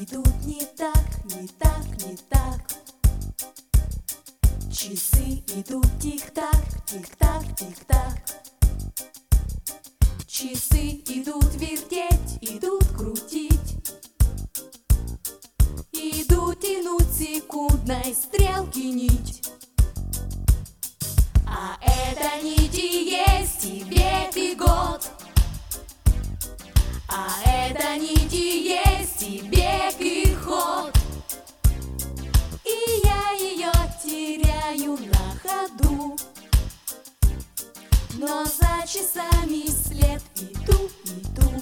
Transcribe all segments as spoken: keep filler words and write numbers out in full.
идут не так, не так, не так. Часы идут тик-так, тик-так, тик-так. Часы идут вертеть, идут крутить, идут тянуть секундной стрелки нить. А эта нить и есть и век, и год. А эта нить и есть и бег, и ход. И я ее теряю на ходу, но за часами след иду, иду.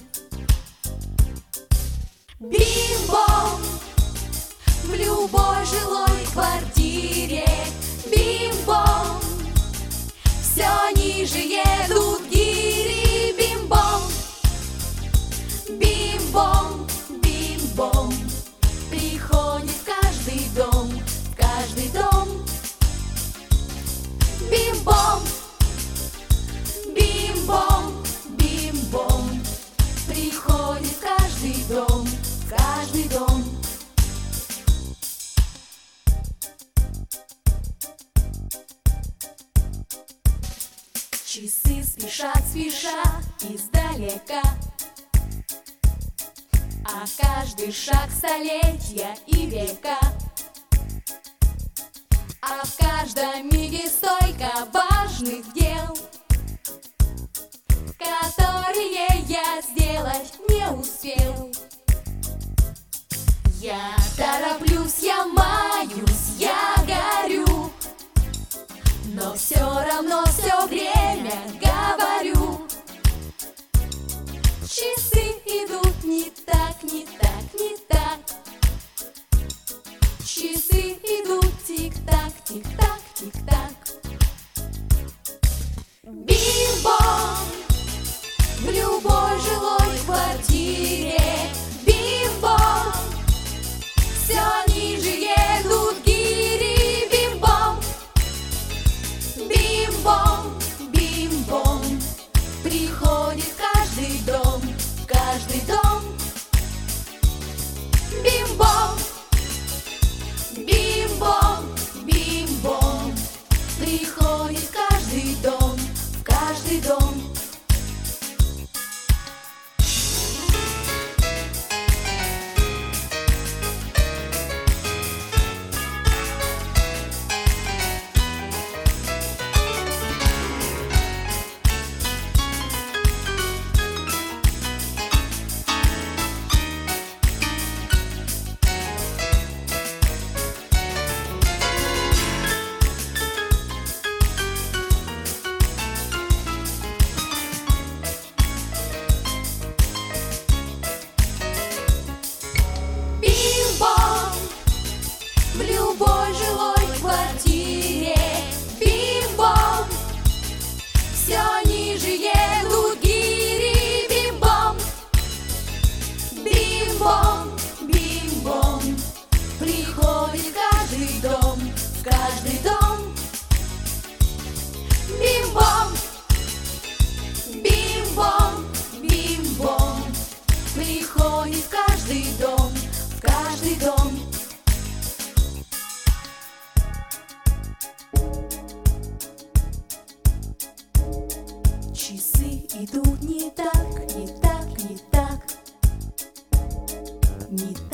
Бим-бом в любой жилой квартире. Бим-бом все ниже едут гири. Бим-бом, бим-бом, бим-бом приходит в каждый дом, в каждый дом. Бим-бом, бим-бом, бим-бом приходит в каждый дом, в каждый дом. Часы спешат, спешат издалека, а каждый шаг столетия и века. А в каждом миге столько важных дел, которые я сделать не успел. Я тороплюсь, я маюсь, я горю, но все равно все время говорю. Часы идут не так, не так, не так. Часы идут тик-так, тик-так, тик-так. Бим-бом в любой жилой квартире. Бим-бом все ниже едут гири. Бим-бом, бим-бом, бим-бом приходит в каждый дом, в каждый дом. Бим-бом, бим-бом, бим-бом приходит в каждый дом, в каждый дом. В любой жилой квартире. Бим-бом все ниже едут гири. Бим-бом, бим-бом, бим-бом приходит в каждый дом, в каждый дом. Бим-бом, бим-бом, бим-бом приходит в каждый дом, в каждый дом. Часы идут не так, не так, не так, не так.